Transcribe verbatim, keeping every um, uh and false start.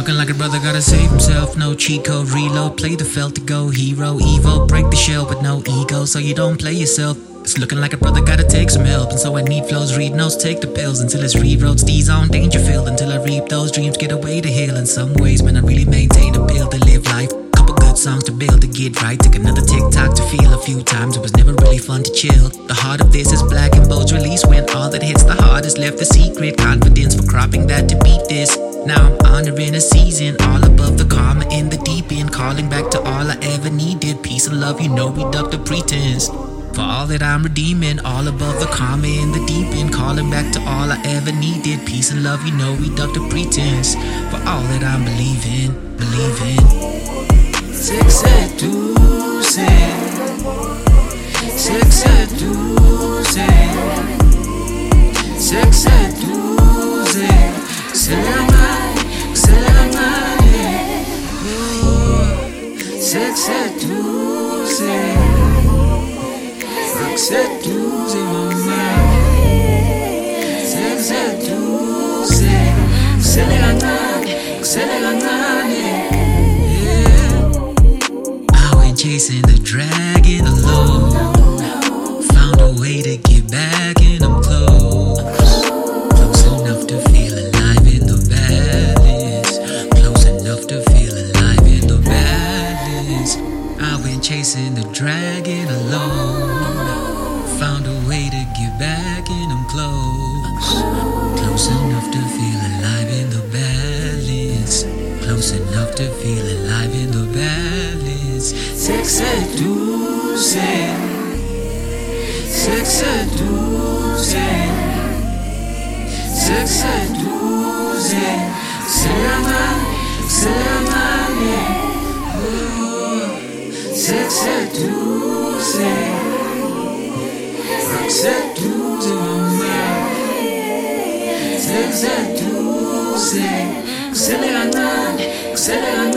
Looking like a brother gotta save himself. No cheat code, reload. Play the felt to go hero, evo. Break the shell with no ego, so you don't play yourself. It's looking like a brother gotta take some help, and so I need flows, read notes, take the pills until it's rewrote. Steez on danger filled until I reap those dreams, get away to heal. In some ways, man, I really maintain a bill to live life. Couple good songs to build to get right. Took another TikTok to feel a few times. It was never really fun to chill. The heart of this is black and bold's release when all that hits the heart is left the secret. Confidence for cropping that to beat this. Now I'm honoring a season, all above the karma in the deep end. Calling back to all I ever needed. Peace and love, you know we duck the pretense. For all that I'm redeeming, all above the karma in the deep end. Calling back to all I ever needed. Peace and love, you know we duck the pretense. For all that I'm believing, believing. Sexy Tuesday, Sexy Tuesday, Sexy Tuesday, Selamai, Selamai, Sexy Tuesday, Sexy Tuesday, mama, Sexy Tuesday, Selamai, Selamai. Chasing the dragon alone. Found a way to get back and I'm close. Close enough to feel alive in the valleys. Close enough to feel alive in the valleys. I've been chasing the dragon alone. Found a way to get back and I'm close. Close enough to feel alive in the valleys. Close enough to feel alive in the valleys. Sexy Tuesday, Sexy Tuesday, Sexy Tuesday, Selamai, Selamai, Sexy Tuesday, Sexy Tuesday, mama, Sexy Tuesday, Selamai, Selamai.